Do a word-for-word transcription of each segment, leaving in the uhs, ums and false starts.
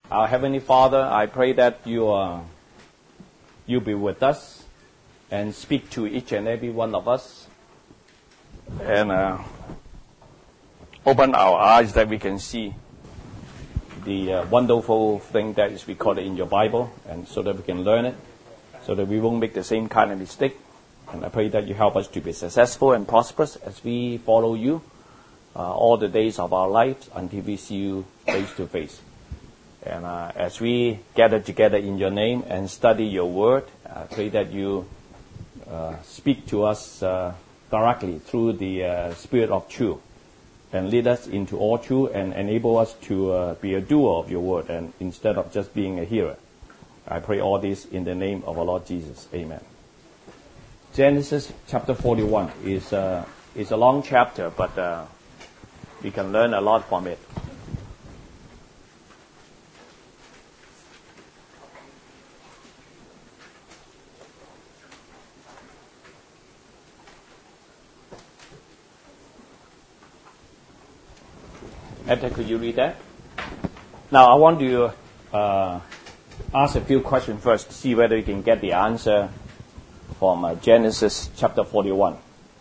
Our Heavenly Father, I pray that you uh, you be with us and speak to each and every one of us and uh, open our eyes that we can see the uh, wonderful thing that is recorded in your Bible, and so that we can learn it, so that we won't make the same kind of mistake. And I pray that you help us to be successful and prosperous as we follow you uh, all the days of our lives until we see you face to face. And uh, as we gather together in your name and study your word, I pray that you uh, speak to us uh, directly through the uh, Spirit of truth and lead us into all truth and enable us to uh, be a doer of your word and instead of just being a hearer. I pray all this in the name of our Lord Jesus. Amen. Genesis chapter forty-one is, uh, is a long chapter, but uh, we can learn a lot from it. After, could you read that? Now, I want to uh, ask a few questions first to see whether you can get the answer from uh, Genesis chapter forty-one.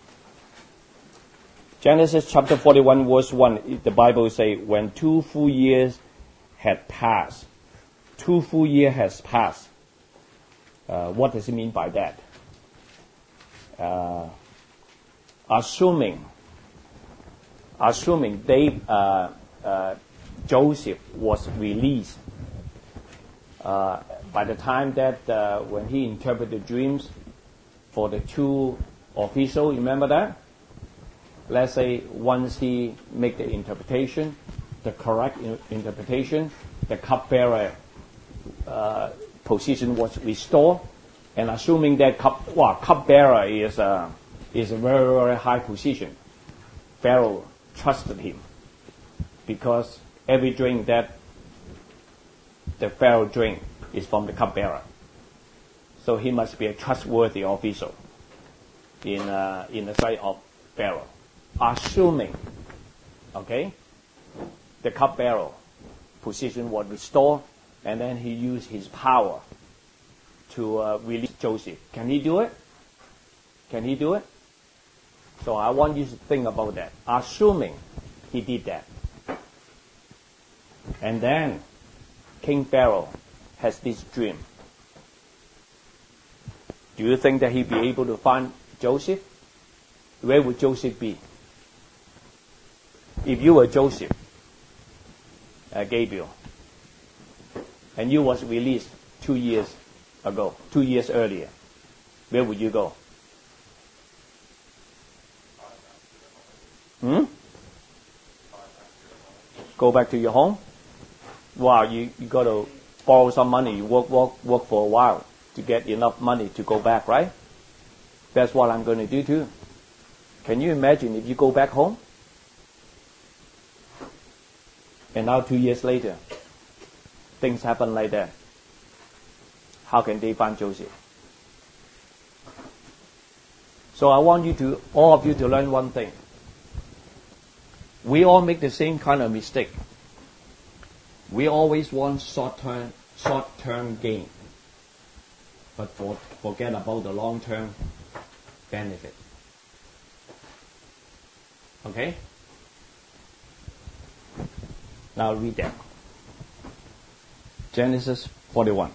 Genesis chapter forty-one, verse one, the Bible says, when two full years had passed, two full years has passed. Uh, what does it mean by that? Uh, assuming, assuming they, uh, uh, Joseph was released uh, by the time that uh, when he interpreted dreams for the two officials, remember that? Let's say once he make the interpretation, the correct in- interpretation, the cupbearer uh, position was restored, and assuming that cup, well, cupbearer is a is a very very high position, Pharaoh trusted him because every drink that the Pharaoh drink is from the cupbearer. So he must be a trustworthy official in uh, in the sight of Pharaoh. Assuming, okay, the cupbearer position was restored, and then he used his power to uh, release Joseph. Can he do it? Can he do it? So I want you to think about that. Assuming he did that. And then King Pharaoh has this dream. Do you think that he'd be able to find Joseph? Where would Joseph be? If you were Joseph, uh, Gabriel, and you was released two years ago, two years earlier, where would you go? Hmm? Go back to your home? Wow, you, you got to borrow some money. You work, work, work for a while to get enough money to go back, right? That's what I'm going to do too. Can you imagine if you go back home? And now two years later, things happen like that. How can they find Joseph? So I want you to, all of you to learn one thing. We all make the same kind of mistake. We always want short-term, short-term gain, but for, forget about the long-term benefit. Okay? Now read that. Genesis forty-one.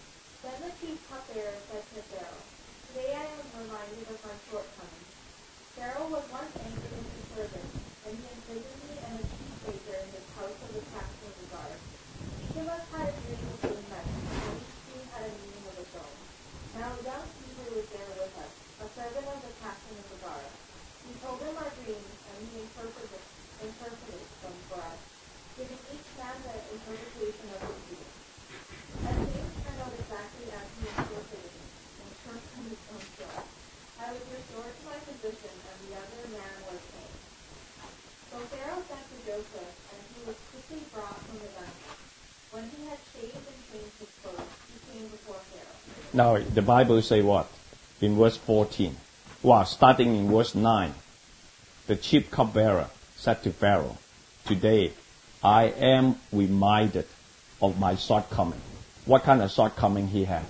Then the chief cupbearer said to Pharaoh, "Today I am reminded of my shortcomings. Pharaoh was once angry with his servants, and he imprisoned me and the chief baker in his house of the captain of the guard. Each of us had a dream of being met, and each dream had a meaning of its own. Now a young Hebrew was there with us, a servant of the captain of the guard. We told him our dreams, and he interpreted, interpreted them for us, giving each man the interpretation of his dream. And things turned out exactly as he interpreted it, and short from his own choice. I was restored to my position, and the other man was hanged. So Pharaoh sent for Joseph, and he was quickly brought from the dungeon. When he had shaved and changed his clothes, he came before Pharaoh. Now, the Bible say what? In verse fourteen. Well, starting in verse nine. The chief cupbearer said to Pharaoh, "Today I am reminded of my shortcoming." What kind of shortcoming he had?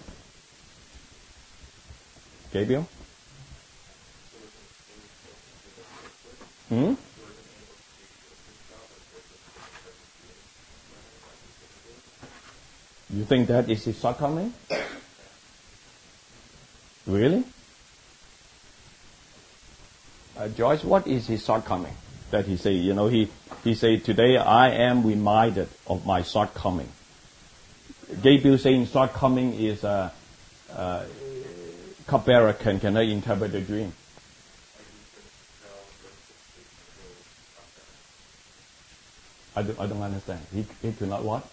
Gabriel? Hmm? You think that is his shortcoming? Really? Uh, Joyce, what is his shortcoming that he say? You know, he, he say, "Today I am reminded of my shortcoming." Gabriel saying shortcoming is a uh, uh, cupbearer can cannot interpret the dream. I don't, I don't understand. He, he could not what?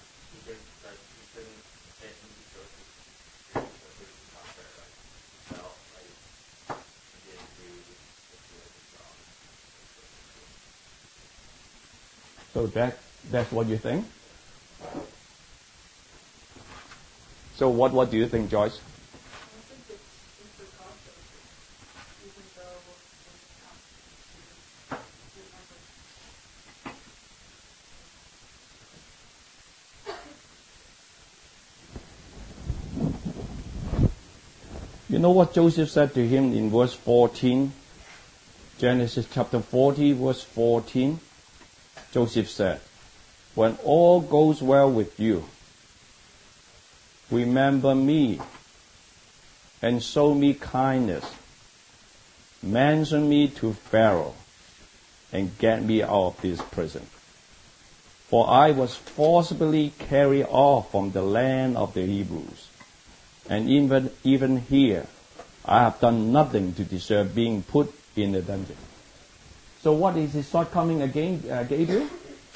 So that that's what you think? So what what do you think, Joyce? You know what Joseph said to him in verse fourteen? Genesis chapter forty, verse fourteen. Joseph said, "When all goes well with you, remember me and show me kindness. Mention me to Pharaoh and get me out of this prison. For I was forcibly carried off from the land of the Hebrews. And even, even here, I have done nothing to deserve being put in the dungeon." So what is his shortcoming again, uh, Gabriel?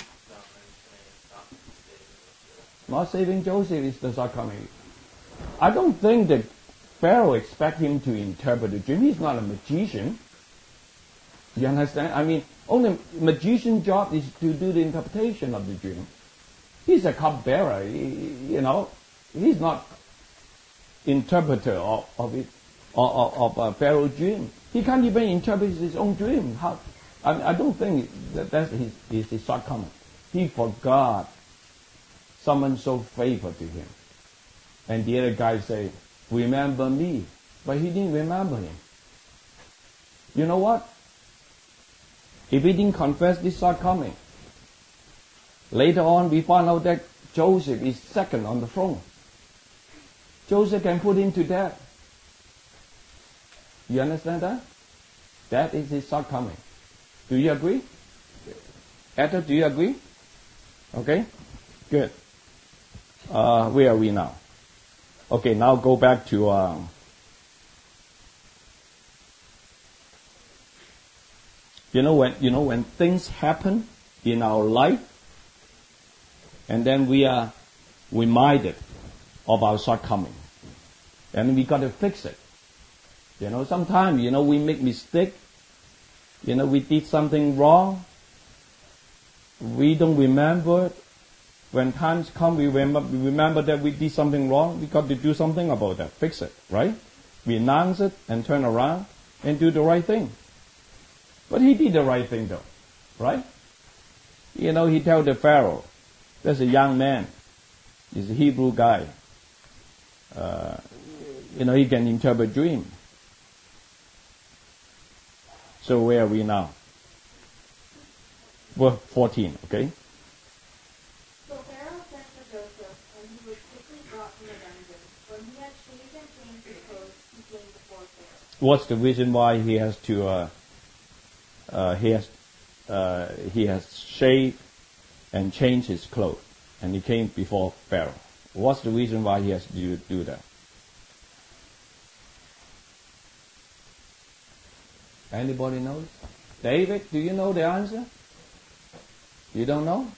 Not saving Joseph is the shortcoming. I don't think that Pharaoh expect him to interpret the dream. He's not a magician. You understand? I mean, only magician's job is to do the interpretation of the dream. He's a cupbearer. He, you know, he's not interpreter of, of it, of, of uh, Pharaoh's dream. He can't even interpret his own dream. How? I, I don't think that that's his, his, his shortcoming. He forgot someone showed favor to him. And the other guy say, "Remember me." But he didn't remember him. You know what? If he didn't confess this shortcoming, later on we found out that Joseph is second on the throne. Joseph can put him to death. You understand that? That is his shortcoming. Do you agree? Etta, do you agree? Okay? Good. Uh, where are we now? Okay, now go back to um, you know when you know when things happen in our life, and then we are reminded of our shortcoming, and we got to fix it. You know, sometimes you know we make mistake. You know, we did something wrong. We don't remember it. When times come, we remember, we remember that we did something wrong. We got to do something about that. Fix it, right? We announce it and turn around and do the right thing. But he did the right thing, though, right? You know, he told the Pharaoh, there's a young man. He's a Hebrew guy. Uh, you know, he can interpret dream. So where are we now? Verse fourteen, okay? So Pharaoh sent for Joseph, and he was quickly brought from the dungeon. When he had shaved and changed his clothes, he came before Pharaoh. What's the reason why he has to uh, uh, he has uh, he has shaved and changed his clothes, and he came before Pharaoh. What's the reason why he has to do, do that? Anybody knows? David, do you know the answer? You don't know?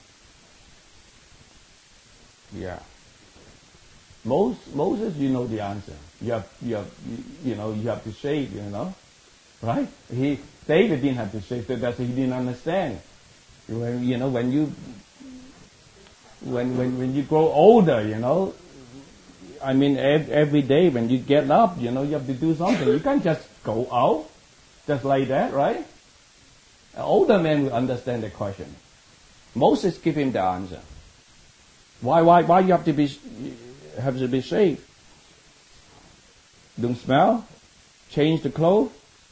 Yeah. Most, Moses, you know the answer. You have, you have, you know, you have to shave, you know, right? He, David didn't have to shave, so that's he didn't understand. When, you know, when you, when, when, when you grow older, you know, I mean, every, every day when you get up, you know, you have to do something. You can't just go out, just like that, right? An older man will understand the question. Moses gave him the answer. Why, why, why you have to be, have to be shaved? Don't smell? Change the clothes?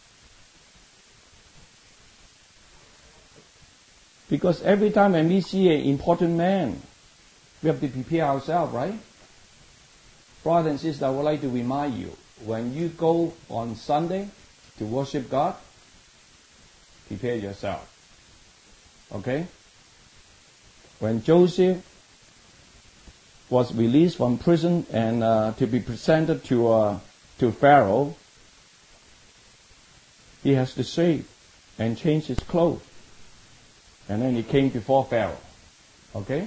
Because every time when we see an important man, we have to prepare ourselves, right? Brothers and sisters, I would like to remind you, when you go on Sunday to worship God, prepare yourself. Okay? When Joseph was released from prison and uh, to be presented to uh, to Pharaoh, he has to shave and change his clothes. And then he came before Pharaoh. Okay?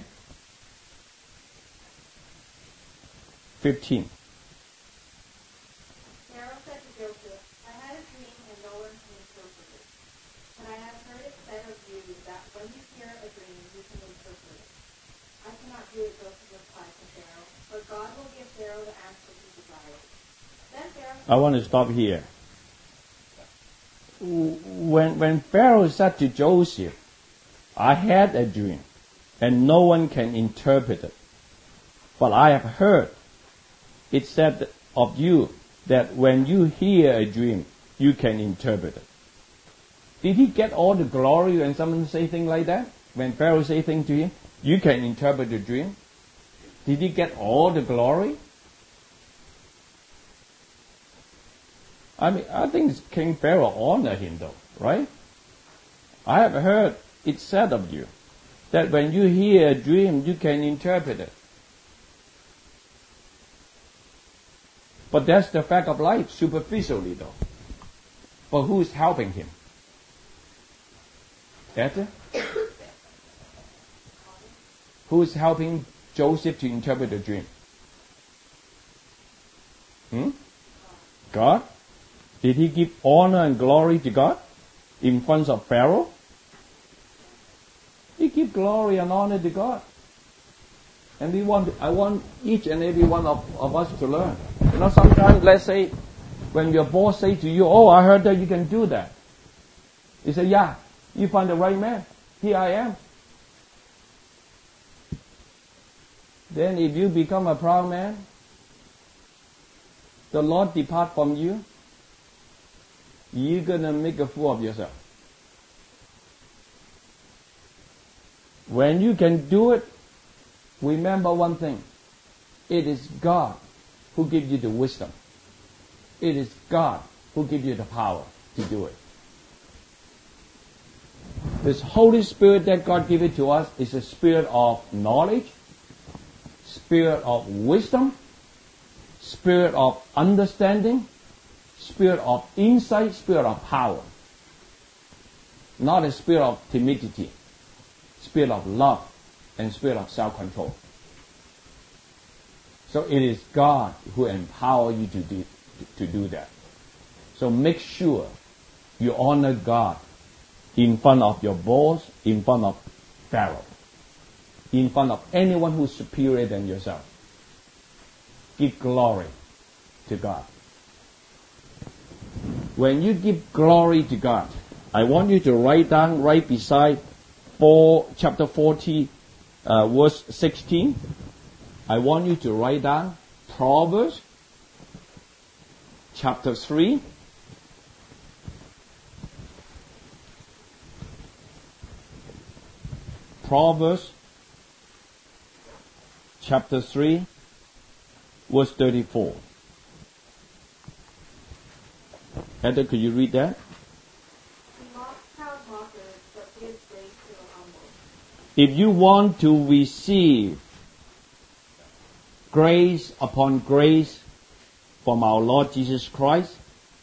fifteen. Pharaoh said to Joseph, I had a dream and no one can interpret it. But I have heard it said of you that when you hear a dream, you can interpret it. I cannot do it, Joseph replied to Pharaoh, but God will give Pharaoh the answer he desires. Then Pharaoh... I want to stop here. When, when Pharaoh said to Joseph, I had a dream, and no one can interpret it. But I have heard it said of you that when you hear a dream, you can interpret it. Did he get all the glory when someone say things like that? When Pharaoh say things to him, you can interpret the dream? Did he get all the glory? I mean, I think King Pharaoh honored him though, right? I have heard it said of you that when you hear a dream, you can interpret it. But that's the fact of life, superficially though. But who is helping him? Esther? Who is helping Joseph to interpret the dream? Hmm? God? Did he give honor and glory to God in front of Pharaoh? He gave glory and honor to God. And we want, I want each and every one of, of us to learn. You know, sometimes, let's say, when your boss say to you, oh, I heard that you can do that. You say, yeah, you find the right man. Here I am. Then if you become a proud man, the Lord depart from you, you're going to make a fool of yourself. When you can do it, remember one thing. It is God who gives you the wisdom. It is God who gives you the power to do it. This Holy Spirit that God gave it to us is a spirit of knowledge, spirit of wisdom, spirit of understanding, spirit of insight, spirit of power. Not a spirit of timidity, spirit of love, and spirit of self-control. So it is God who empowers you to do, to do that. So make sure you honor God in front of your boss, in front of Pharaoh, in front of anyone who is superior than yourself. Give glory to God. When you give glory to God, I want you to write down right beside four, chapter forty, uh, verse sixteen. I want you to write down Proverbs chapter three. Proverbs chapter three, verse thirty-four. Heather, could you read that? He mocks proud If you want to receive grace upon grace from our Lord Jesus Christ,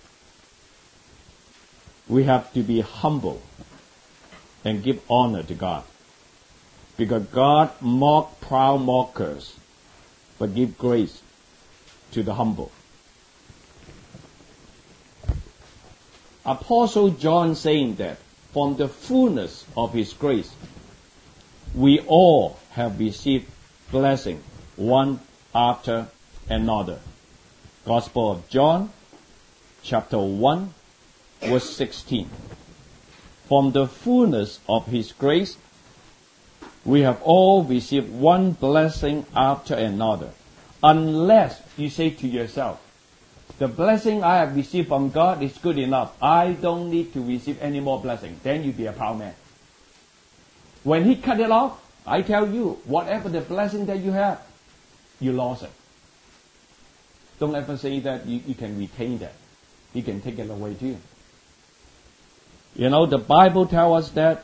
we have to be humble and give honor to God. Because God mock proud mockers, but give grace to the humble. Apostle John saying that from the fullness of his grace, we all have received blessing one after another. Gospel of John, chapter one, verse sixteen. From the fullness of his grace, we have all received one blessing after another. Unless you say to yourself, the blessing I have received from God is good enough, I don't need to receive any more blessing. Then you be a proud man. When he cut it off, I tell you, whatever the blessing that you have, you lost it. Don't ever say that you, you can retain that. He can take it away too. You know, the Bible tells us that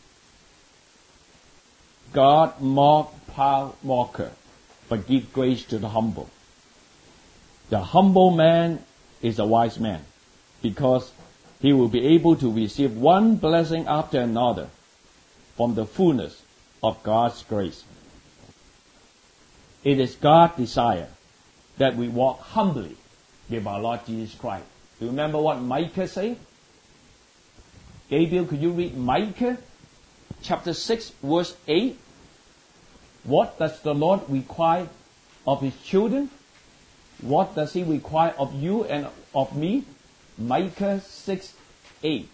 God mock proud mocker, but give grace to the humble. The humble man is a wise man, because he will be able to receive one blessing after another from the fullness of God's grace. It is God's desire that we walk humbly with our Lord Jesus Christ. Do you remember what Micah said? Gabriel, could you read Micah chapter six, verse eight? What does the Lord require of his children? What does he require of you and of me? Micah six, eight.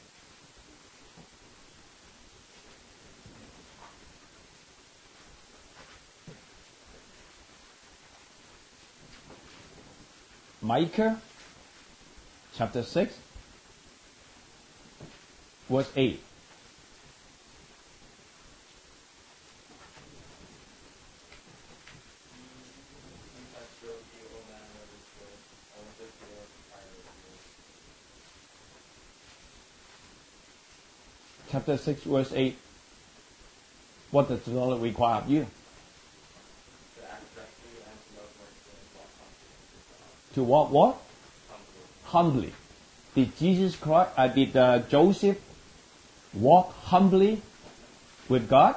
Micah chapter six, verse eight. Chapter six, verse eight. What does the Lord require of you? To walk what? Humbly. Did Jesus Christ, uh, did uh, Joseph walk humbly with God?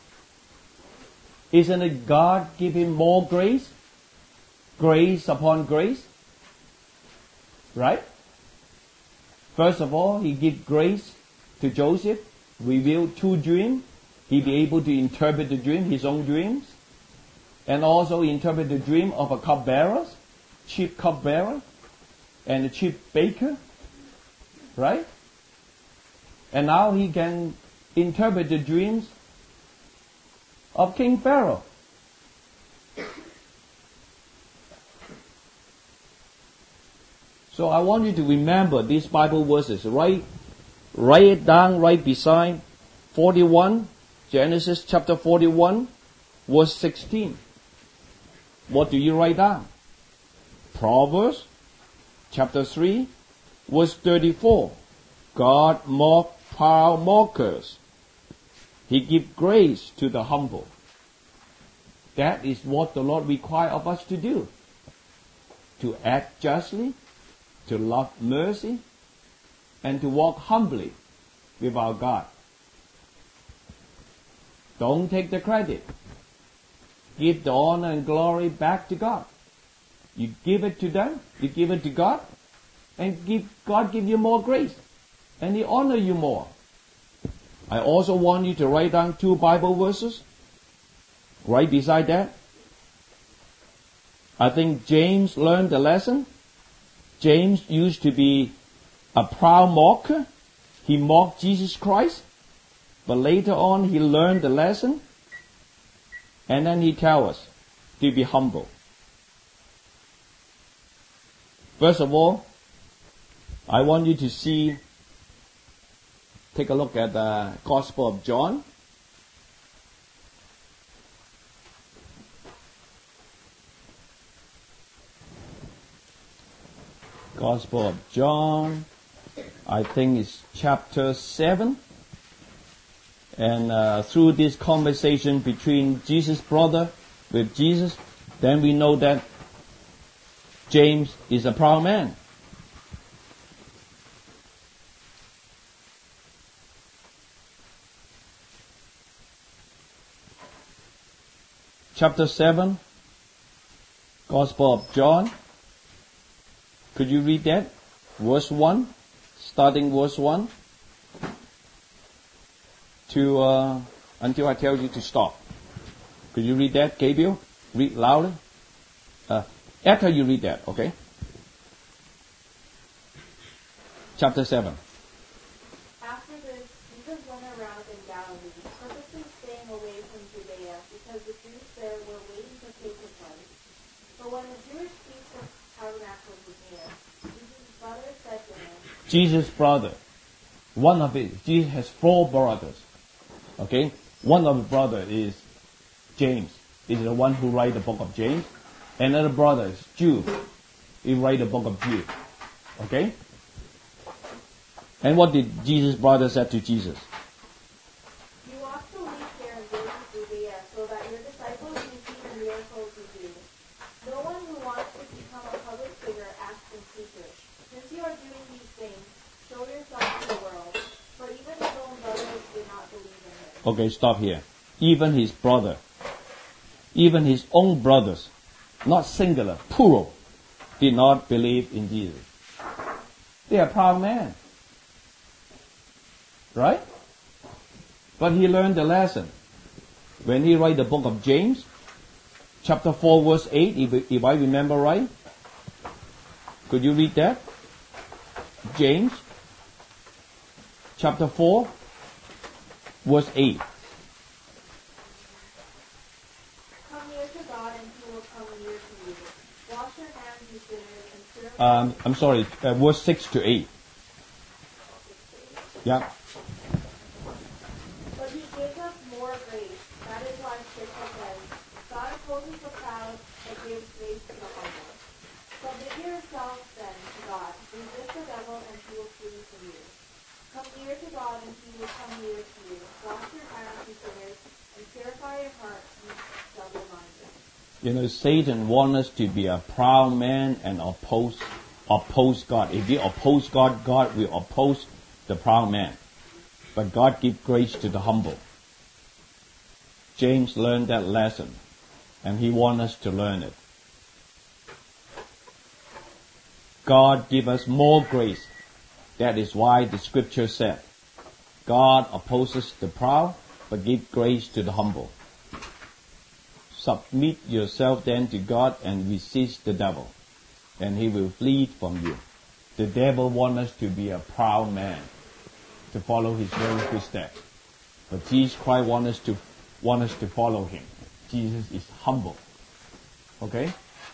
Isn't it God give him more grace? Grace upon grace? Right? First of all, he give grace to Joseph, revealed two dreams. He be able to interpret the dream, his own dreams, and also interpret the dream of a cupbearer, chief cupbearer, and a chief baker, right? And now he can interpret the dreams of King Pharaoh. So I want you to remember these Bible verses, right? Write it down right beside forty-one, Genesis chapter forty-one, verse sixteen. What do you write down? Proverbs chapter three, verse thirty-four. God mock proud mockers. He give grace to the humble. That is what the Lord requires of us to do. To act justly, to love mercy, and to walk humbly with our God. Don't take the credit. Give the honor and glory back to God. You give it to them, you give it to God, and give, God give you more grace, and He honor you more. I also want you to write down two Bible verses right beside that. I think James learned the lesson. James used to be a proud mocker. He mocked Jesus Christ. But later on he learned the lesson. And then he tells us to be humble. First of all, I want you to see, take a look at the Gospel of John. Gospel of John, I think it's chapter seven And uh, through this conversation between Jesus' brother with Jesus, then we know that James is a proud man. Chapter seven, Gospel of John. Could you read that? Verse one, starting verse one, to uh, until I tell you to stop. Could you read that, Gabriel? Read louder. Uh, after you read that, okay? Chapter seven. After this, Jesus went around in Galilee, purposely staying away from Judea, because the Jews there were waiting to take his life. But when the Jewish feast of Tabernacles was near, Jesus' brother said to him, Jesus' brother. One of it. Jesus has four brothers. Okay? One of the brothers is James. Is the one who write the book of James. Another brother is Jude. He write the book of Jude. Okay? And what did Jesus' brother say to Jesus? You ought to leave here and go to Judea, so that your disciples may see the miracles you do. No one who wants to become a public figure acts in secret. Since you are doing these things, show yourself to the world. For even his own brothers did not believe in him. Okay, stop here. Even his brother. Even his own brothers, not singular, plural, did not believe in Jesus. They are proud men. Right? But he learned the lesson. When he write the book of James, chapter four, verse eight, if, if I remember right. Could you read that? James, chapter four, verse eight. Come near to God, and he will come near to you. Wash your hands, you sinners, and purify. Um, I'm sorry, uh, verse six to eight. Yeah. But he gives us more grace. That is why Scripture says, God opposes the proud, but gives grace to the humble. Submit yourselves then to God. Resist the devil, and he will flee from you. Come near to God, and he will come near to you. Wash your hands, you sinners, and purify your hearts, you double-minded. You know, Satan wants us to be a proud man and oppose oppose God. If we oppose God, God will oppose the proud man. But God gives grace to the humble. James learned that lesson, and he wants us to learn it. God gives us more grace. That is why the scripture said, God opposes the proud, but gives grace to the humble. Submit yourself then to God and resist the devil, and he will flee from you. The devil wants us to be a proud man, to follow his very footsteps. But Jesus Christ wants us to want us to follow him. Jesus is humble. Okay?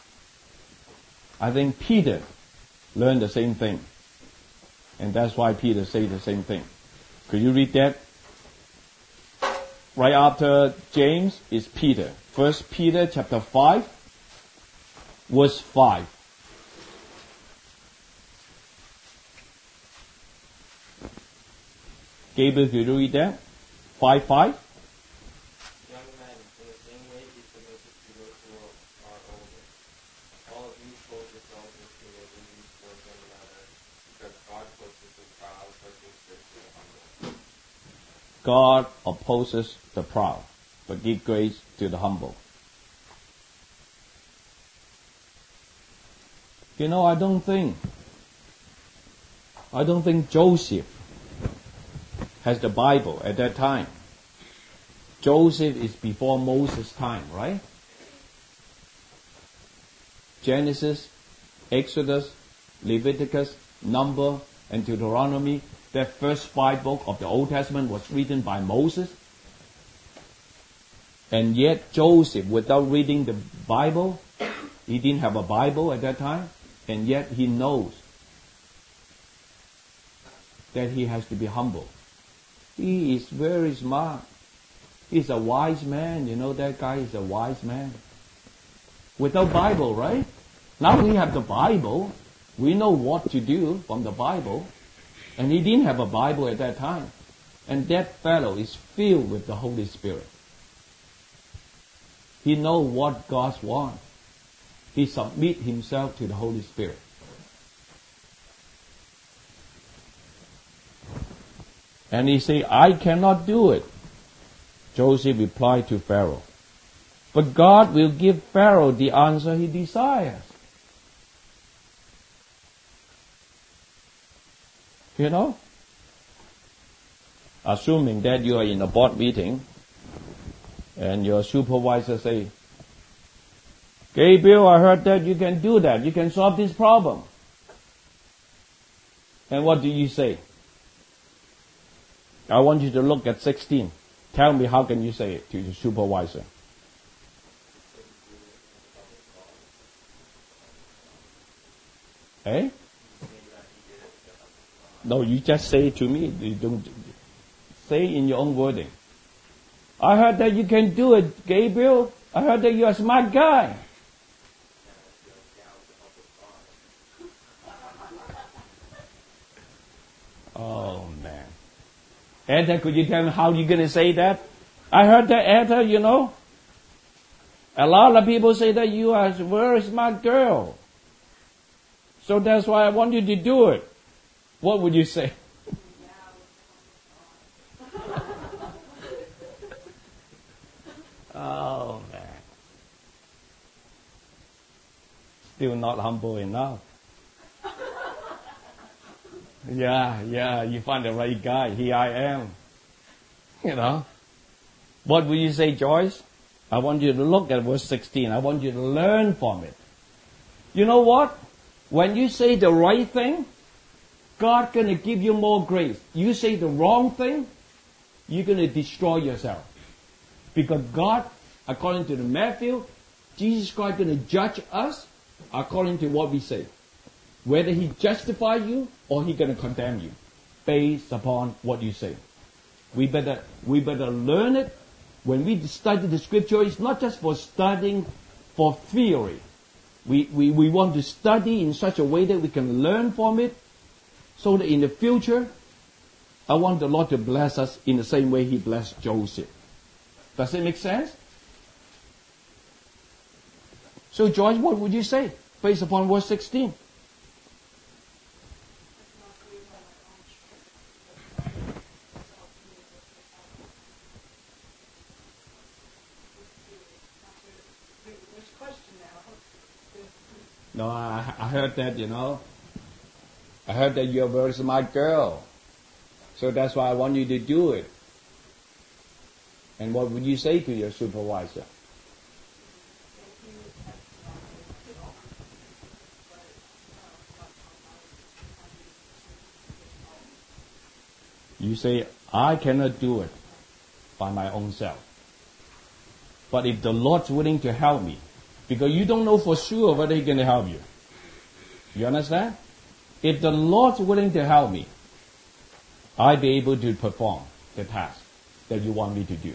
I think Peter learned the same thing. And that's why Peter said the same thing. Could you read that? Right after James is Peter. First Peter chapter five, verse five. Gabriel, could you read that? Five five. Young men, in the same way, be submissive to those who are older. All of you clothe yourselves in humility towards one another, because God opposes the proud, but gives grace to the humble. God opposes the proud, but gives grace to the humble. You know, I don't think, I don't think Joseph has the Bible at that time. Joseph is before Moses' time, right? Genesis, Exodus, Leviticus, Number, and Deuteronomy, that first five books of the Old Testament was written by Moses. And yet Joseph, without reading the Bible, he didn't have a Bible at that time, and yet he knows that he has to be humble. He is very smart. He's a wise man. You know, that guy is a wise man. Without Bible, right? Now we have the Bible. We know what to do from the Bible. And he didn't have a Bible at that time. And that fellow is filled with the Holy Spirit. He knows what God wants. He submits himself to the Holy Spirit. And he said, I cannot do it. Joseph replied to Pharaoh, but God will give Pharaoh the answer he desires. You know? Assuming that you are in a board meeting and your supervisor say, Gabriel, I heard that you can do that. You can solve this problem. And what do you say? I want you to look at sixteen. Tell me, how can you say it to your supervisor? Eh? No, you just say it to me. You don't say in your own wording. I heard that you can do it, Gabriel. I heard that you're a smart guy. Oh, man. Etta, could you tell me how you're going to say that? I heard that, Etta, you know. A lot of people say that you are a very smart girl. So that's why I want you to do it. What would you say? Oh, man. Still not humble enough. Yeah, yeah, you find the right guy. Here I am. You know. What will you say, Joyce? I want you to look at verse sixteen. I want you to learn from it. You know what? When you say the right thing, God's going to give you more grace. You say the wrong thing, you're going to destroy yourself. Because God, according to the Matthew, Jesus Christ is going to judge us according to what we say. Whether he justify you or he going to condemn you based upon what you say. We better, we better learn it. When we study the scripture, it's not just for studying for theory. We, we, we want to study in such a way that we can learn from it, so that in the future, I want the Lord to bless us in the same way he blessed Joseph. Does it make sense? So, Joyce, what would you say based upon verse sixteen? No, I, I heard that, you know. I heard that you're a very smart girl. So that's why I want you to do it. And what would you say to your supervisor? You say, I cannot do it by my own self. But if the Lord's willing to help me, because you don't know for sure whether he's going to help you. You understand? If the Lord's willing to help me, I'll be able to perform the task that you want me to do.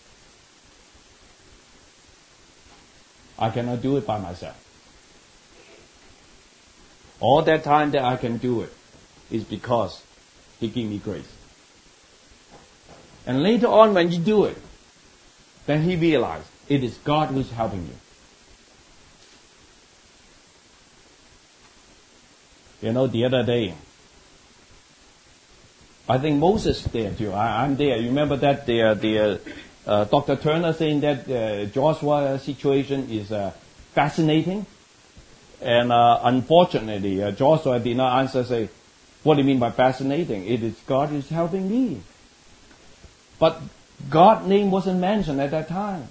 I cannot do it by myself. All that time that I can do it is because he gave me grace. And later on when you do it, then he realized it is God who's helping you. You know, the other day, I think Moses there too. I, I'm there. You remember that the, the uh, Doctor Turner saying that uh, Joshua situation is uh, fascinating, and uh, unfortunately, uh, Joshua did not answer. Say, what do you mean by fascinating? It is God who's helping me. But God's name wasn't mentioned at that time.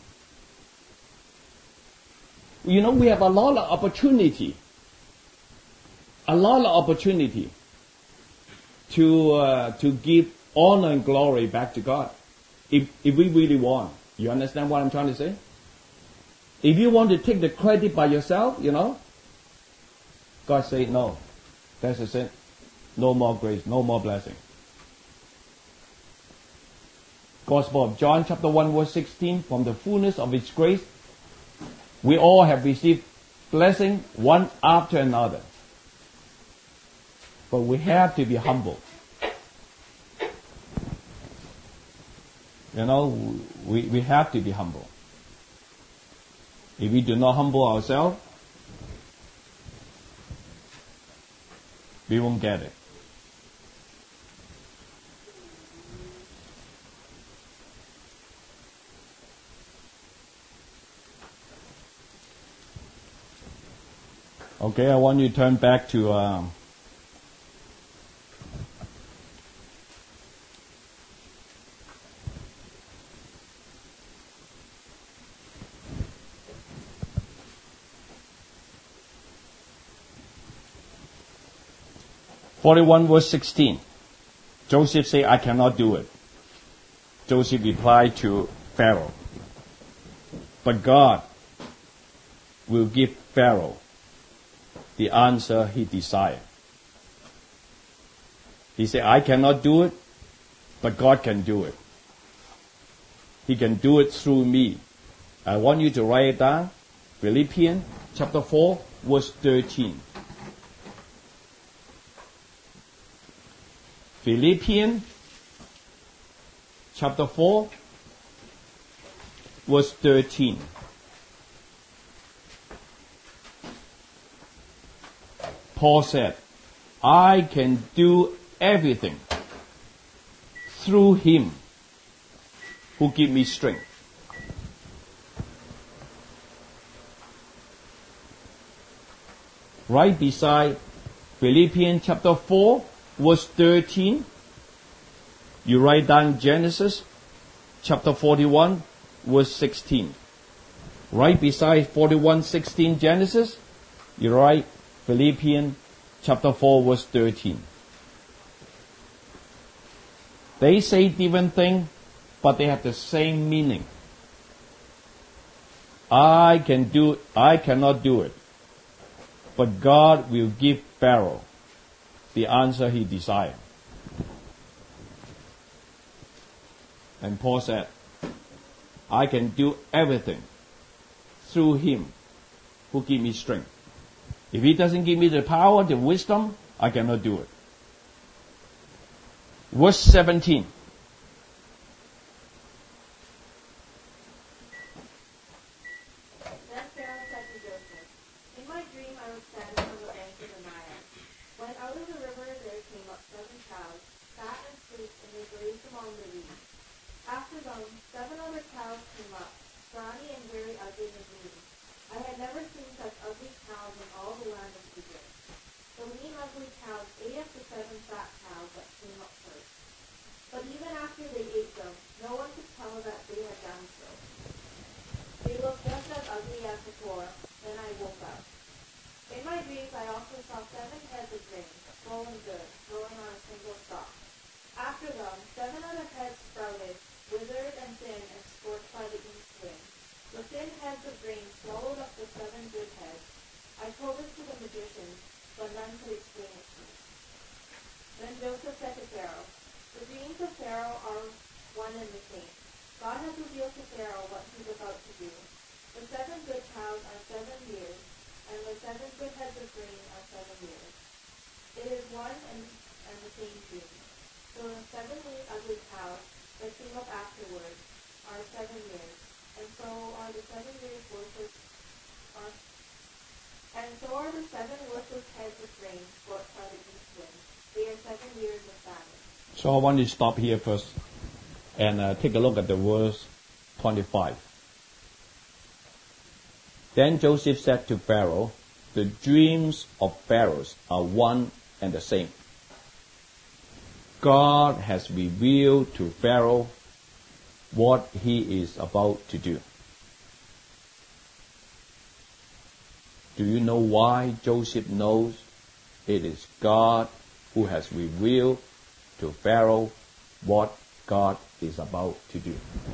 You know, we have a lot of opportunity. A lot of opportunity to uh, to give honor and glory back to God, if if we really want. You understand what I'm trying to say? If you want to take the credit by yourself, you know, God said no, that's a sin. No more grace, no more blessing. Gospel of John, chapter one, verse sixteen. From the fullness of His grace, we all have received blessing one after another. But we have to be humble. You know, we, we have to be humble. If we do not humble ourselves, we won't get it. Okay, I want you to turn back to um, forty-one verse sixteen. Joseph said, I cannot do it. Joseph replied to Pharaoh, but God will give Pharaoh the answer he desired. He said, I cannot do it, but God can do it. He can do it through me. I want you to write it down. Philippians chapter four, verse thirteen. Philippians chapter four, verse thirteen. Paul said, I can do everything through him who gives me strength. Right beside Philippians chapter four, verse thirteen, you write down Genesis chapter forty-one, verse sixteen. Right beside forty-one sixteen Genesis, you write Philippians chapter four, verse thirteen. They say different things, but they have the same meaning. I can do, I cannot do it, but God will give Pharaoh the answer he desired. And Paul said, I can do everything through him who gives me strength. If he doesn't give me the power, the wisdom, I cannot do it. Verse seventeen. Then Pharaoh said to Joseph, in my dream I was standing on the bank of the Nile, when out of the river there came up seven cows, fat and sleek, and they grazed among the reeds. After them, seven other cows came up, scrawny and very ugly and lean. I had never seen such ugly cows in all the land of Egypt. The lean, ugly cows ate up the seven fat cows that came up first. But even after they ate them, no one could tell that they had done so. They looked just as ugly as before. Then I woke up. In my dreams, I also saw seven heads of grain, full and good, growing on a single stalk. After them, seven other heads sprouted, withered and thin and scorched by the east wind. The thin heads of grain swallowed up the seven good heads. I told this to the magicians, but none could explain it to me. Then Joseph said to Pharaoh, the dreams of Pharaoh are one and the same. God has revealed to Pharaoh what he's about to do. The seven good cows are seven years, and the seven good heads of grain are seven years. It is one and, and the same dream. So the seven lean ugly cows that came up afterward are seven years, and so are the seven years worthless are, and so are the seven worthless heads of grain scorched by the east wind. They are seven years of famine. So I want you to stop here first and uh, take a look at the verse twenty-five. Then Joseph said to Pharaoh, the dreams of Pharaoh are one and the same. God has revealed to Pharaoh what he is about to do. Do you know why Joseph knows it is God who has revealed to Pharaoh what God is about to do?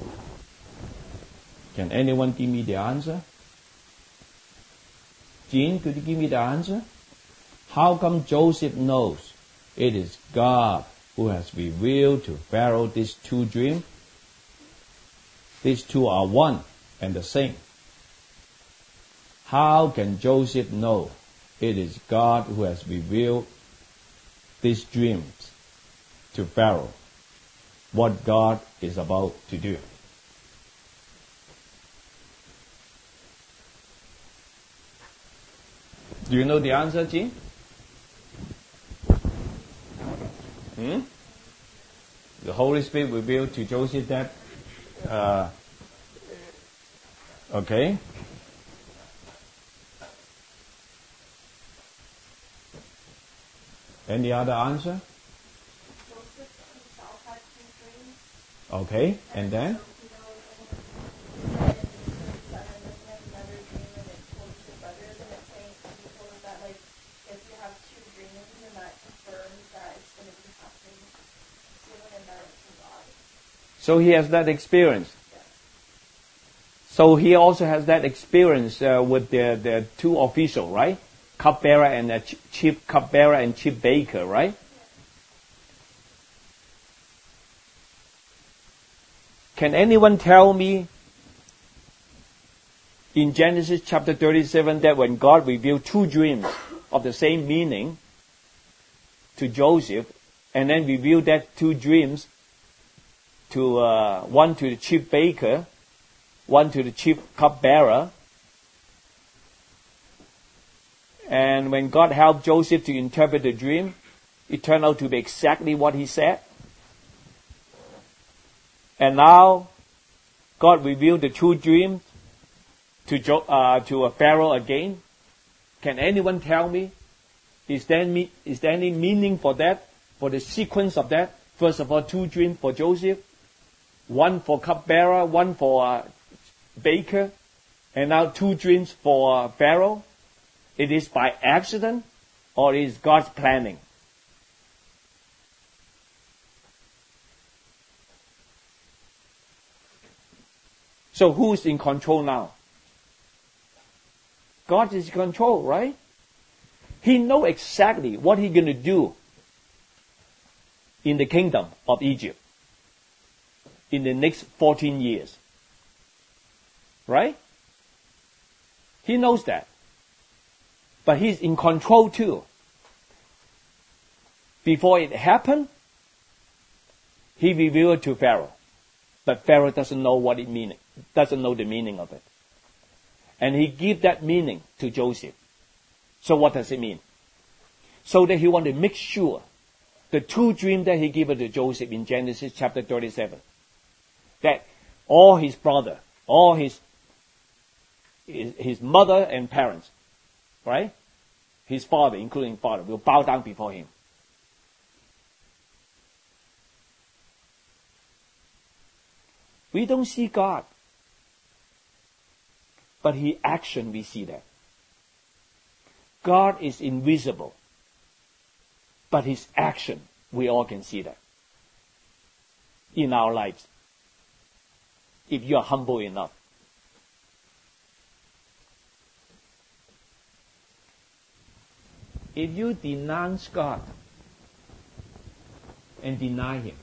Can anyone give me the answer? Jean, could you give me the answer? How come Joseph knows it is God who has revealed to Pharaoh these two dreams? These two are one and the same. How can Joseph know it is God who has revealed these dreams to Pharaoh? what God is about to do. Do you know the answer, Jean? Hmm? The Holy Spirit revealed to Joseph that, uh, okay. Any other answer? Joseph himself had two dreams. Okay, and then? So he has that experience. So he also has that experience uh, with the, the two officials, right? Cupbearer and uh, chief cupbearer and chief baker, right? Can anyone tell me in Genesis chapter thirty-seven that when God revealed two dreams of the same meaning to Joseph, and then revealed that two dreams to uh, one to the chief baker, one to the chief cupbearer, and when God helped Joseph to interpret the dream, it turned out to be exactly what he said. And now, God revealed the two dreams to jo- uh, to a Pharaoh again. Can anyone tell me? Is there me- is there any meaning for that? For the sequence of that? First of all, two dreams for Joseph, one for cupbearer, one for uh, baker, and now two dreams for uh, Pharaoh. It is by accident, or it is God's planning? So who's in control now? God is in control, right? He knows exactly what he's going to do in the kingdom of Egypt in the next fourteen years. Right? He knows that. But he's in control too. Before it happened, he revealed it to Pharaoh. But Pharaoh doesn't know what it means, doesn't know the meaning of it. And he gave that meaning to Joseph. So what does it mean? So that he wanted to make sure the two dreams that he gave to Joseph in Genesis chapter thirty-seven, that all his brother, all his, his, his mother and parents, right? His father, including father, will bow down before him. We don't see God, but His action, we see that. God is invisible, but His action, we all can see that in our lives, if you are humble enough. If you denounce God and deny Him,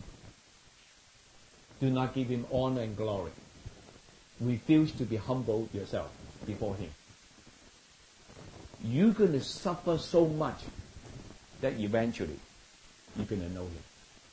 do not give Him honor and glory, refuse to be humble yourself before Him, you're going to suffer so much that eventually you're going to know Him.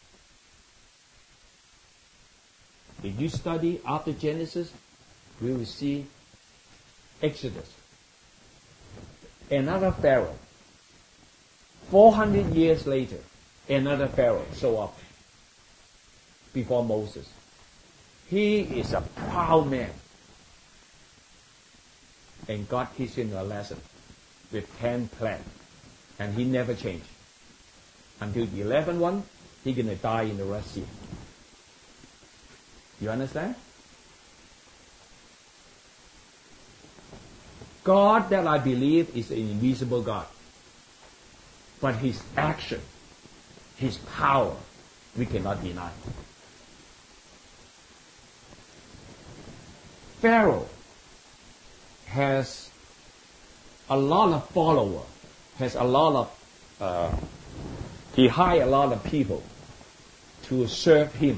If you study after Genesis, we will see Exodus. Another Pharaoh. four hundred years later, another Pharaoh show up before Moses. He is a proud man. And God teaches him a lesson with ten plagues. And he never changed. Until the eleventh one, he's going to die in the Red Sea. You understand? God that I believe is an invisible God. But His action, His power, we cannot deny. Pharaoh has a lot of followers, has a lot of, uh, he hired a lot of people to serve him.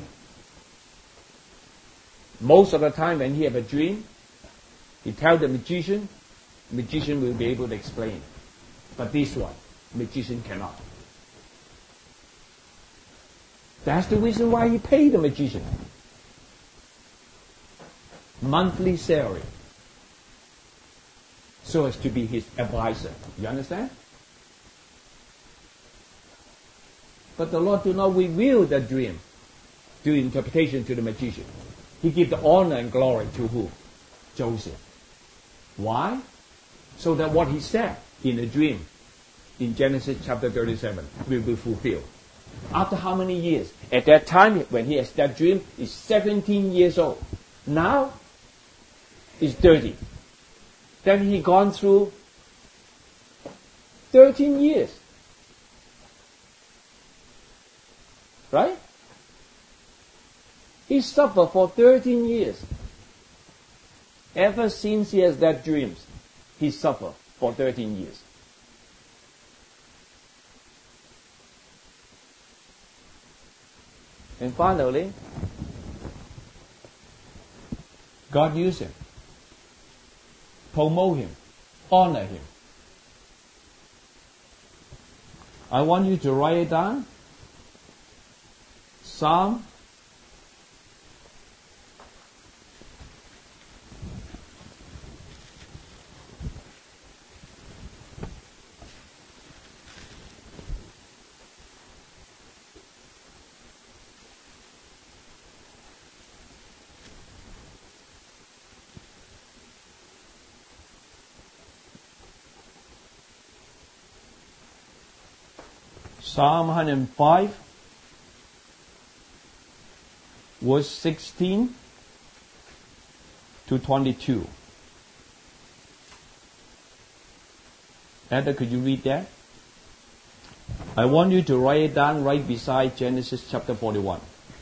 Most of the time when he have a dream, he tells the magician, the magician will be able to explain. But this one, magician cannot. That's the reason why he paid the magician monthly salary, so as to be his advisor. You understand? But the Lord did not reveal the dream, do interpretation to the magician. He gave the honor and glory to who? Joseph. Why? So that what he said in the dream in Genesis chapter thirty-seven will be fulfilled. After how many years? At that time, when he has that dream, he's seventeen years old. Now, he's thirty. Then he gone through thirteen years. Right? He suffered for thirteen years. Ever since he has that dreams, he suffered for thirteen years. And finally, God used him, promote him, honor him. I want you to write it down. Psalm Psalm one hundred five, verse sixteen to twenty-two. Ada, could you read that? I want you to write it down right beside Genesis chapter forty-one.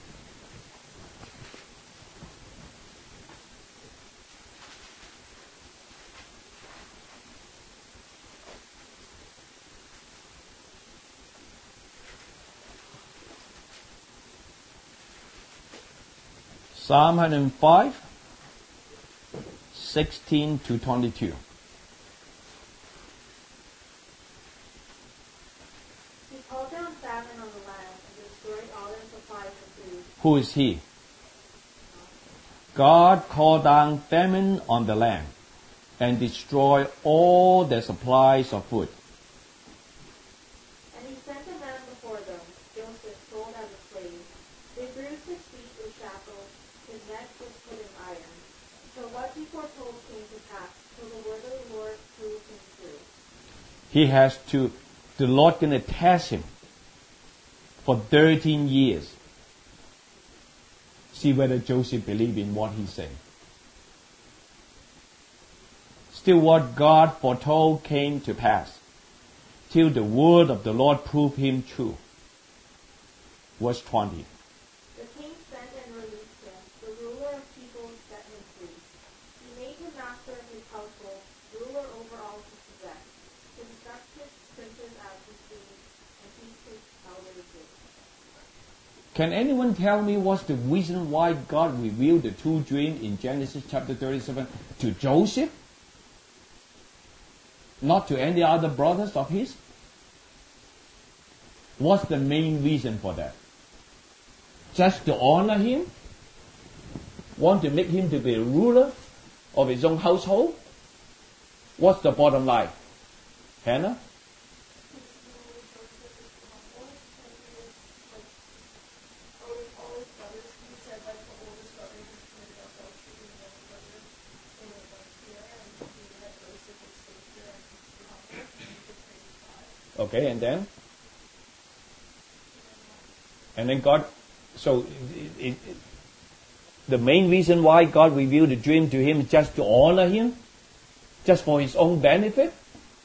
Psalm one hundred five, sixteen to twenty-two. He called down famine on the land and destroyed all their supplies of food. Who is he? God called down famine on the land and destroyed all their supplies of food. And he sent a man before them, Joseph, sold as a slave. They bruised his feet with shackles, his neck was put in iron. So what he foretold came to pass, till the word of the Lord proved him true. He has to, the Lord going to test him for thirteen years. See whether Joseph believed in what he said. Still what God foretold came to pass, till the word of the Lord proved him true. Verse twenty. The king sent and released him. The ruler of people set him free. He made him master of his household, ruler over all he possessed. Instructed princes as his deeds, and he took elders with him. Can anyone tell me what's the reason why God revealed the two dreams in Genesis chapter thirty-seven to Joseph? Not to any other brothers of his? What's the main reason for that? Just to honor him? Want to make him to be a ruler of his own household? What's the bottom line? Hannah? Okay, and then? And then God, so it, it, the main reason why God revealed the dream to him is just to honor him? Just for his own benefit?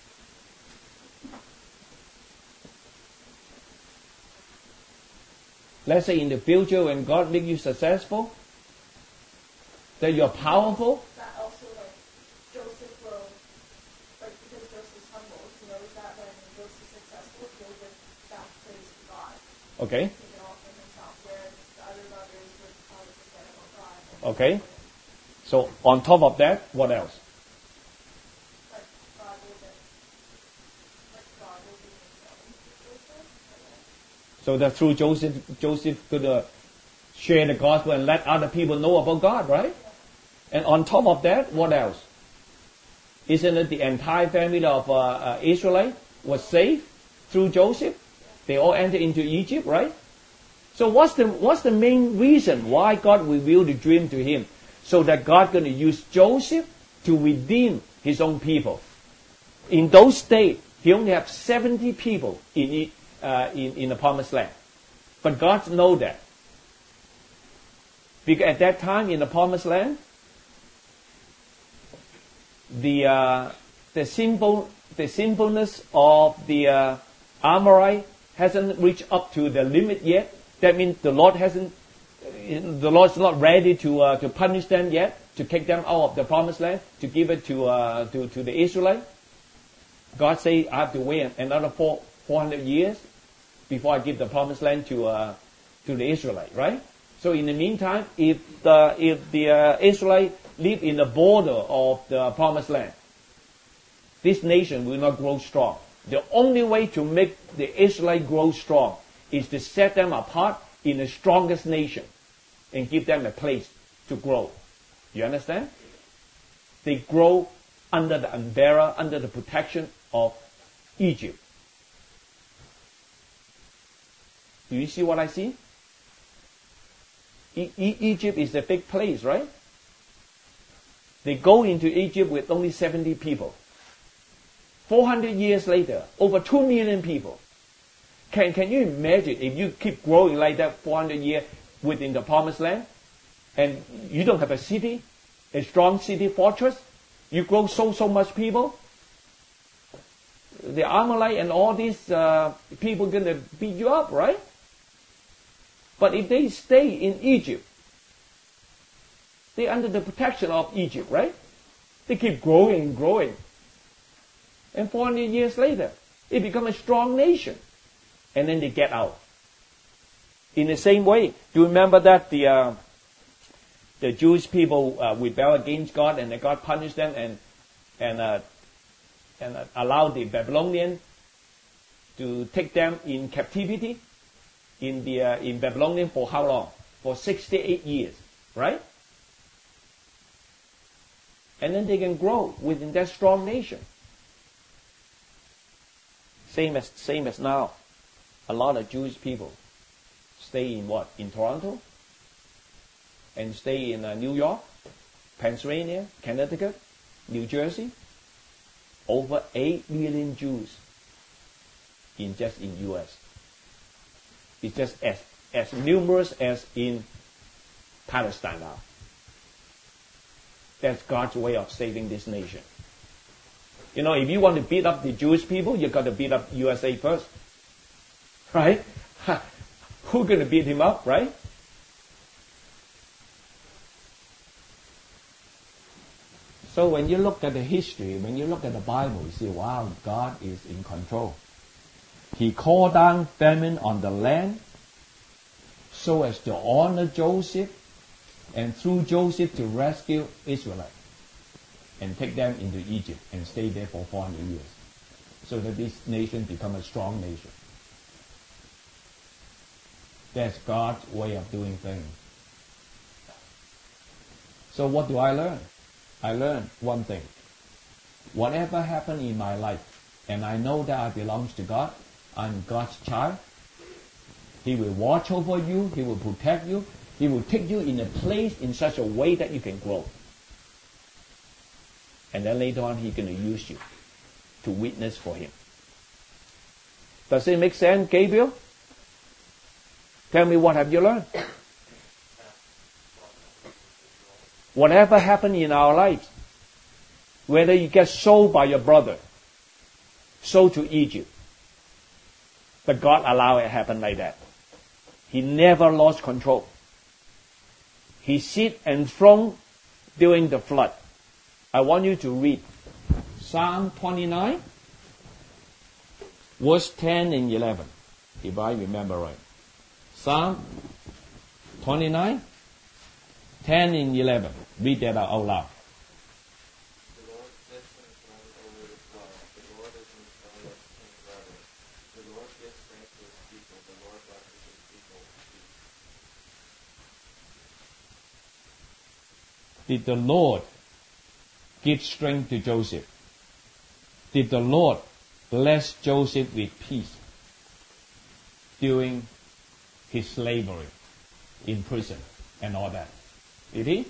Let's say in the future when God make you successful, that you're powerful. That also, like, Joseph will, like, because Joseph's humble, he knows that when Joseph's successful, he'll give that praise to God. Okay. Take it all for himself, whereas the other brothers would probably forget about God. Okay. So on top of that, what else? Like, God will get, like, God will be himself to Joseph. So that through Joseph, Joseph could uh, share the gospel and let other people know about God, right? And on top of that, what else? Isn't it the entire family of uh, uh, Israel was saved through Joseph? They all entered into Egypt, right? So what's the what's the main reason why God revealed the dream to him? So that God going to use Joseph to redeem his own people. In those days, he only had seventy people in uh, in in the Promised Land, but God knows that. Because at that time in the Promised Land, the uh, the simple the sinfulness of the uh, Amorite hasn't reached up to the limit yet. That means the Lord hasn't, the Lord's not ready to uh, to punish them yet, to kick them out of the Promised Land, to give it to uh, to to the Israelites. God say, I have to wait another four four hundred years before I give the Promised Land to uh, to the Israelites, right? So in the meantime, if the if the uh, Israelites live in the border of the Promised Land, this nation will not grow strong. The only way to make the Israelites grow strong is to set them apart in the strongest nation and give them a place to grow. You understand? They grow under the umbrella, under the protection of Egypt. Do you see what I see? E- e- Egypt is a big place, right? They go into Egypt with only seventy people. four hundred years later, over two million people. Can, can you imagine if you keep growing like that four hundred years within the Promised Land, and you don't have a city, a strong city fortress, you grow so, so much people, the Amalek and all these uh, people are going to beat you up, right? But if they stay in Egypt, they're under the protection of Egypt, right? They keep growing and growing. And four hundred years later, it becomes a strong nation. And then they get out. In the same way, do you remember that the uh, the Jewish people uh, rebelled against God, and God punished them and and uh, and uh, allowed the Babylonians to take them in captivity in the uh, in Babylonian for how long? For sixty-eight years, right? And then they can grow within that strong nation. Same as same as now. A lot of Jewish people stay in what? In Toronto, and stay in uh, New York, Pennsylvania, Connecticut, New Jersey. Over eight million Jews in just in U S. It's just as as numerous as in Palestine now. That's God's way of saving this nation. You know, if you want to beat up the Jewish people, you got to beat up U S A first. Right? Who's going to beat him up, right? So when you look at the history, when you look at the Bible, you see, wow, God is in control. He called down famine on the land so as to honor Joseph, and through Joseph to rescue Israel and take them into Egypt and stay there for four hundred years, so that this nation become a strong nation. That's God's way of doing things. So what do I learn? I learn one thing. Whatever happened in my life, and I know that I belong to God, I'm God's child, He will watch over you, He will protect you, He will take you in a place in such a way that you can grow. And then later on, He's going to use you to witness for Him. Does it make sense, Gabriel? Tell me, what have you learned? Whatever happened in our lives, whether you get sold by your brother, sold to Egypt, but God allowed it to happen like that. He never lost control. He sit enthroned during the flood. I want you to read Psalm twenty-nine, verse ten and eleven, if I remember right. Psalm twenty-nine, ten and eleven. Read that out loud. The Lord sits enthroned over the flood. The Lord is enthroned in heaven. The Lord gives strength to His people. The Lord blesses did the Lord give strength to Joseph? Did the Lord bless Joseph with peace during his slavery in prison and all that? Did he?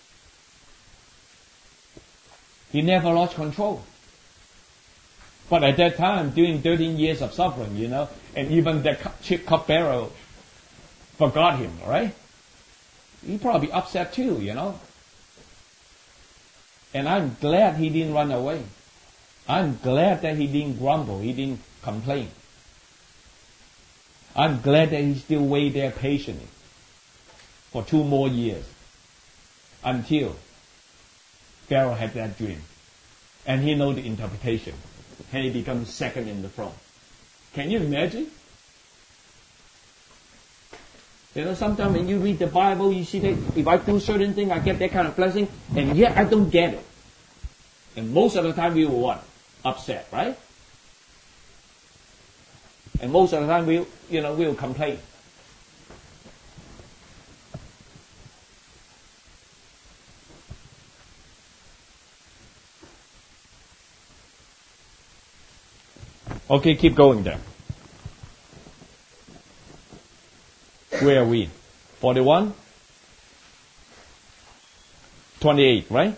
He never lost control. But at that time, during thirteen years of suffering, you know, and even the chief cupbearer forgot him, right? He probably upset too, you know. And I'm glad he didn't run away. I'm glad that he didn't grumble, he didn't complain. I'm glad that he still waited there patiently for two more years until Pharaoh had that dream. And he knows the interpretation. And he becomes second in the throne. Can you imagine? You know, sometimes when you read the Bible, you see that if I do certain thing, I get that kind of blessing, and yet I don't get it. And most of the time we will what? Upset, right? And most of the time we, you know, we will complain. Okay, keep going there. Where are we? forty-one? twenty-eight, right?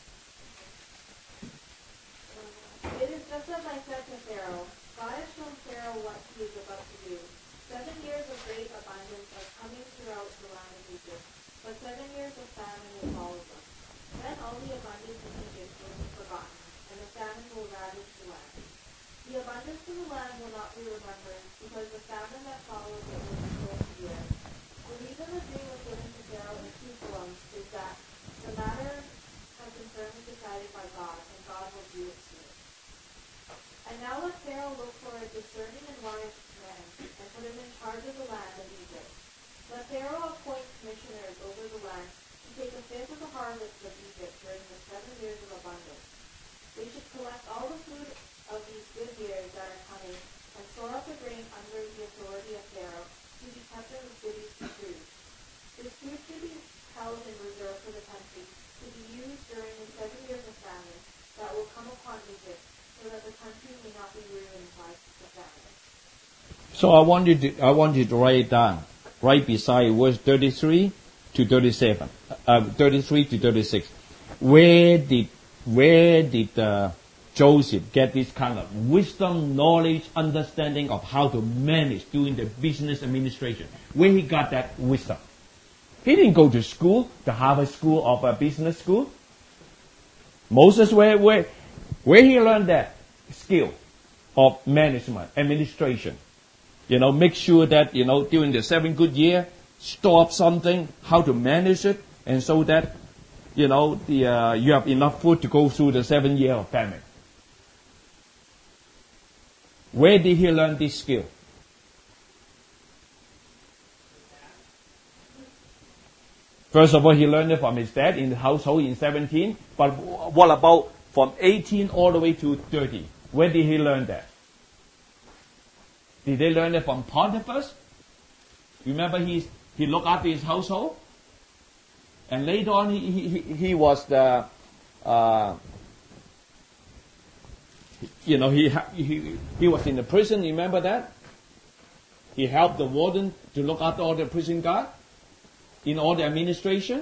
It is just as I said to Pharaoh. God has shown Pharaoh what he is about to do. Seven years of great abundance are coming throughout the land of Egypt, but seven years of famine will follow them. Then all the abundance of Egypt will be forgotten, and the famine will ravage the land. The abundance of the land will not be remembered, because the famine that follows it will be full of year. The reason the dream was given to Pharaoh in two poems is that the matter has been firmly decided by God, and God will do it soon. And now let Pharaoh look for a discerning and wise man, and put him in charge of the land of Egypt. Let Pharaoh appoint commissioners over the land to take a fifth of the harvest of Egypt during the seven years of abundance. They should collect all the food of these good years that are coming, and store up the grain under the authority of Pharaoh, to be kept in the cities for food. This food should be held in reserve for the country, to be used during the seven years of famine that will come upon Egypt, so that the country may not be ruined by the famine. So I want you to, I want you to write it down, right beside verse thirty-three to thirty-seven, uh, thirty-three to thirty-six. Where did, where did uh, Joseph get this kind of wisdom, knowledge, understanding of how to manage doing the business administration? Where he got that wisdom? He didn't go to school, the Harvard School of a business school. Moses, where, where, where he learned that skill of management, administration. You know, make sure that, you know, during the seven good year, store up something, how to manage it, and so that, you know, the, uh, you have enough food to go through the seven year of famine. Where did he learn this skill? First of all, he learned it from his dad in the household in seventeen. But what about from eighteen all the way to thirty? Where did he learn that? Did they learn it from Potiphar? Remember, he's, he looked after his household? And later on, he, he, he was the... Uh, You know, he, he he was in the prison, remember that? He helped the warden to look after all the prison guard in all the administration.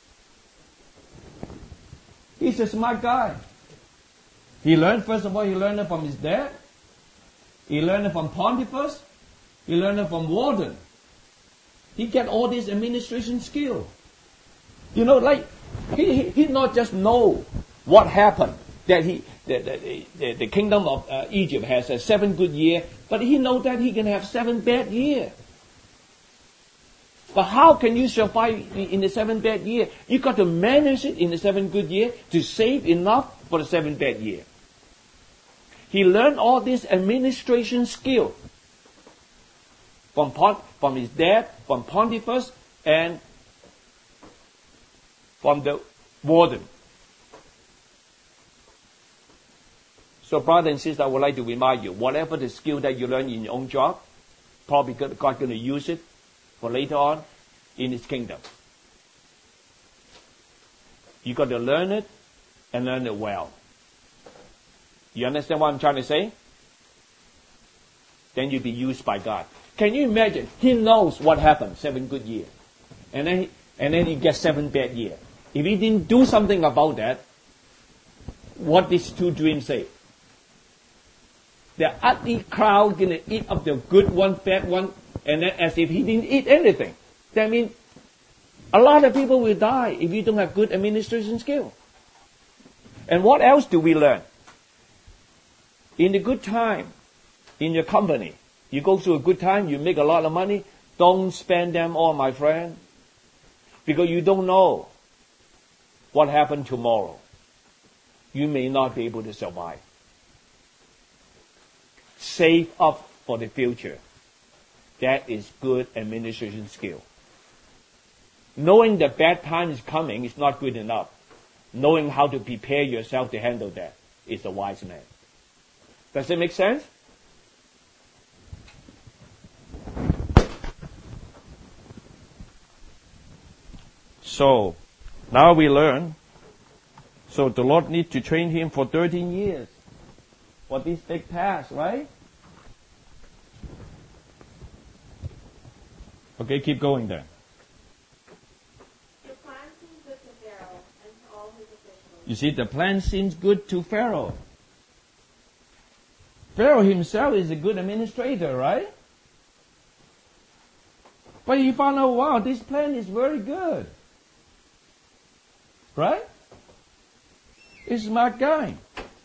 He's a smart guy. He learned, first of all, he learned it from his dad. He learned it from Potiphar. He learned it from warden. He get all this administration skill. You know, like, he, he, he not just know what happened, that he... The, the, the, the kingdom of uh, Egypt has a seven good year, but he knows that he can have seven bad year. But how can you survive in the seven bad year? You got to manage it in the seven good year to save enough for the seven bad year. He learned all this administration skill from from his dad, from Potiphar, and from the warden. So, brother and sister, I would like to remind you, whatever the skill that you learn in your own job, probably God going to use it for later on in His kingdom. You got to learn it and learn it well. You understand what I'm trying to say? Then you'll be used by God. Can you imagine? He knows what happened, seven good years. And then, he, and then he gets seven bad years. If he didn't do something about that, what these two dreams say? The ugly crowd going to eat up the good one, bad one, and then as if he didn't eat anything. That means a lot of people will die if you don't have good administration skill. And what else do we learn? In the good time, in your company, you go through a good time, you make a lot of money, don't spend them all, my friend, because you don't know what happened tomorrow. You may not be able to survive. Save up for the future. That is good administration skill. Knowing the bad time is coming is not good enough. Knowing how to prepare yourself to handle that is a wise man. Does it make sense? So, now we learn. So the Lord needs to train him for thirteen years for this big task, right? Okay, keep going then. The plan seemed good to Pharaoh and to all his officials. You see, the plan seems good to Pharaoh. Pharaoh himself is a good administrator, right? But he found out, wow, this plan is very good. Right? He's a smart guy.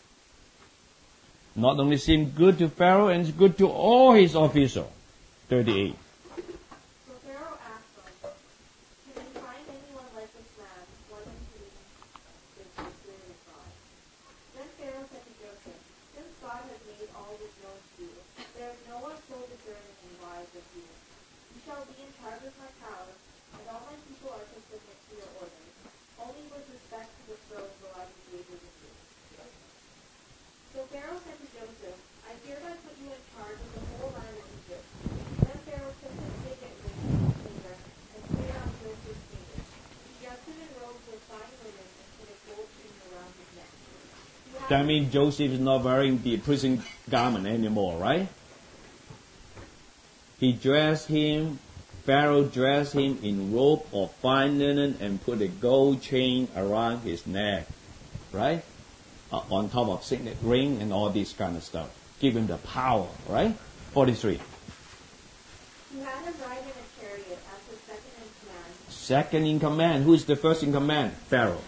Not only seemed good to Pharaoh, and it's good to all his officials. thirty-eight. So Pharaoh asked them, "Can you find anyone like this man, one who is the Spirit of God?" Then Pharaoh said to Joseph, "Since God has made all this known to you, there is no one so discerning and wise as you. You shall be in charge of my palace, and all my people are to submit to your orders. Only with respect to the throne will I be able with you." So Pharaoh said to Joseph, "I hereby put you in charge of the whole land of Egypt." Then Pharaoh took his signet ring from his finger and put it on Joseph's finger. He dressed him in robes of fine linen and put a gold chain around his neck. He had That means Joseph is not wearing the prison garment anymore, right? He dressed him, Pharaoh dressed him in robe of fine linen and put a gold chain around his neck, right? Uh, on top of signet ring and all this kind of stuff. Give him the power, right? forty-three. He had him ride in a chariot as his second in command, Second in command. Who is the first in command? Pharaoh.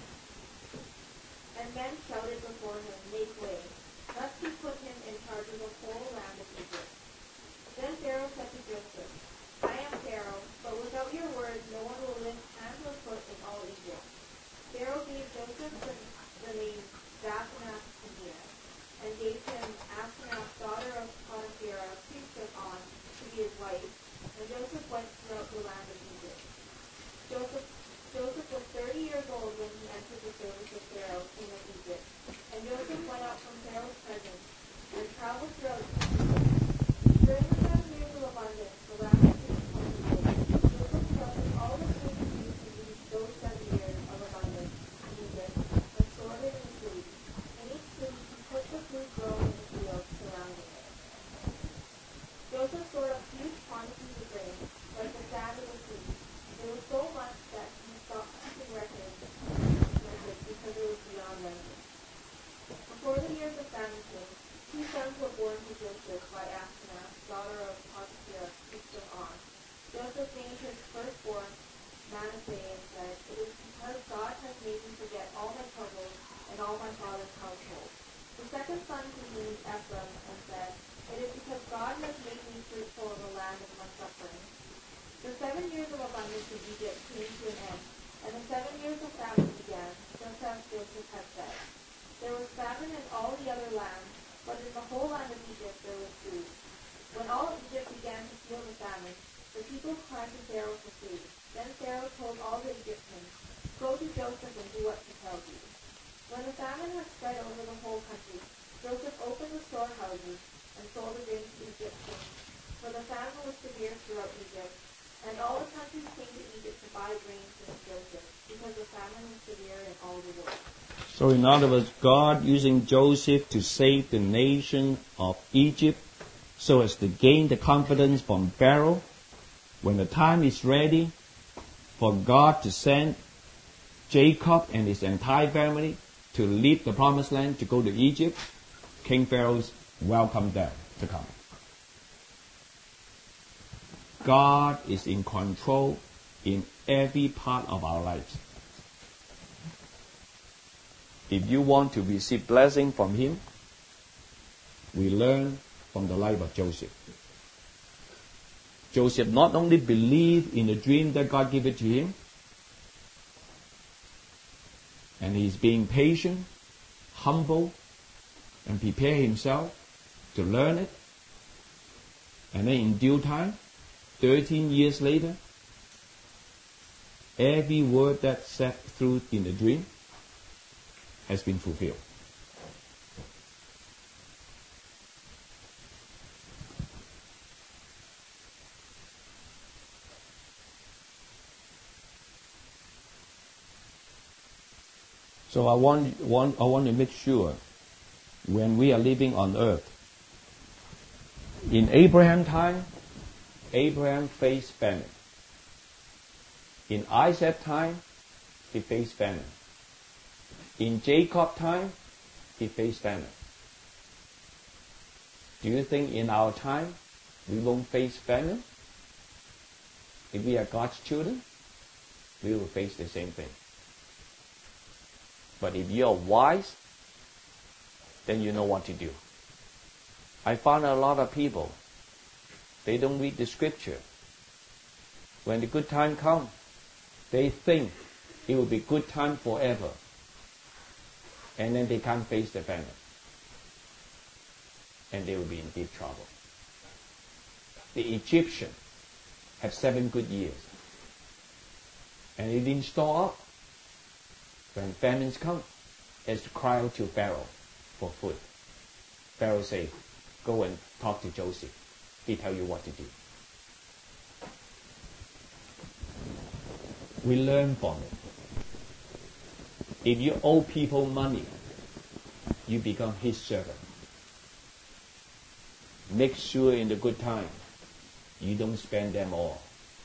and men shouted before him, "Make way." Thus he put him in charge of the whole land of Egypt. Then Pharaoh said to Joseph, "I am Pharaoh, but without your word no one will lift hand or foot in all Egypt." Pharaoh gave Joseph the, the name Zaphnath Paneah, and gave him Asenath, daughter of Potiphera, priest of On, to be his wife, and Joseph went throughout the land of Egypt. Joseph, Joseph was thirty years old when he entered the service of Pharaoh, king of Egypt, and Joseph went out from Pharaoh's presence and traveled throughout Egypt. During the seven years of abundance, the land of Egypt cultivated. Joseph collected all the food produced in these those seven years of abundance in Egypt and stored it in the food. In each city he put the food grown in the fields surrounding it. Joseph stored up huge quantities of grain, like the sand of the sea. There was so much that he stopped keeping records because it was beyond measure. Before the years of famine came, two sons were born to Joseph by Asenath, daughter of Potiphera, priest of On. Joseph named his firstborn Manasseh and said, "It is because God has made me forget all my troubles and all my father's household." The second son he named Ephraim and said, "It is because God has made me fruitful in the land of my suffering." The seven years of abundance in Egypt came to an end, and the seven years of famine began, just as Joseph had said. There was famine in all the other lands, but in the whole land of Egypt there was food. When all Egypt began to feel the famine, the people cried to Pharaoh for food. Then Pharaoh told all the Egyptians, "Go to Joseph and do what he tells you." When the famine had spread over the whole country, Joseph opened the storehouses and sold the grain to the Egyptians, for the famine was severe throughout Egypt. And all the countries came to Egypt to buy grain from Joseph, because because the famine is severe in all the world. So in other words, God using Joseph to save the nation of Egypt so as to gain the confidence from Pharaoh. When the time is ready for God to send Jacob and his entire family to leave the promised land to go to Egypt, King Pharaoh's welcomed them to come. God is in control in every part of our lives. If you want to receive blessing from Him, we learn from the life of Joseph. Joseph not only believed in the dream that God gave it to him, and he's being patient, humble, and prepare himself to learn it. And then in due time, thirteen years later, every word that said through in the dream has been fulfilled. So I want, want, I want to make sure when we are living on earth, in Abraham's time, Abraham faced famine. In Isaac's time, he faced famine. In Jacob's time, he faced famine. Do you think in our time, we won't face famine? If we are God's children, we will face the same thing. But if you are wise, then you know what to do. I found a lot of people, they don't read the scripture. When the good time comes, they think it will be good time forever. And then they can't face the famine. And they will be in deep trouble. The Egyptians had seven good years. And they didn't store up. When famines come, it's to cry out to Pharaoh for food. Pharaoh says, go and talk to Joseph. He tell you what to do. We learn from it. If you owe people money, you become his servant. Make sure in the good time, you don't spend them all.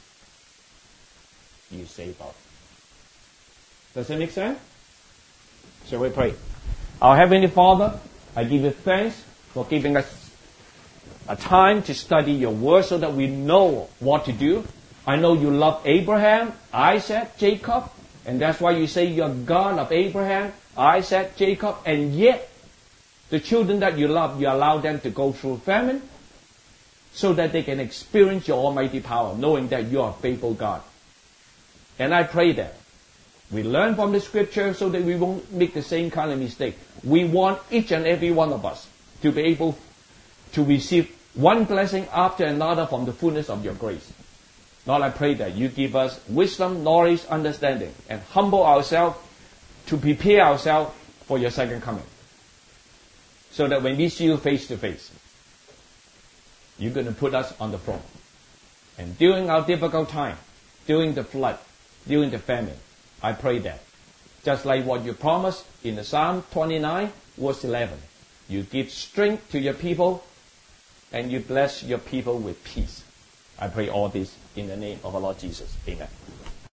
You save up. Does that make sense? Shall we pray? Our Heavenly Father, I give you thanks for giving us a time to study your word so that we know what to do. I know you love Abraham, Isaac, Jacob, and that's why you say you're God of Abraham, Isaac, Jacob, and yet the children that you love, you allow them to go through famine so that they can experience your almighty power, knowing that you are a faithful God. And I pray that we learn from the scripture so that we won't make the same kind of mistake. We want each and every one of us to be able to receive one blessing after another from the fullness of your grace. Lord, I pray that you give us wisdom, knowledge, understanding, and humble ourselves to prepare ourselves for your second coming. So that when we see you face to face, you're going to put us on the throne. And during our difficult time, during the flood, during the famine, I pray that, just like what you promised in the Psalm twenty-nine, verse eleven, you give strength to your people and you bless your people with peace. I pray all this in the name of our Lord Jesus. Amen.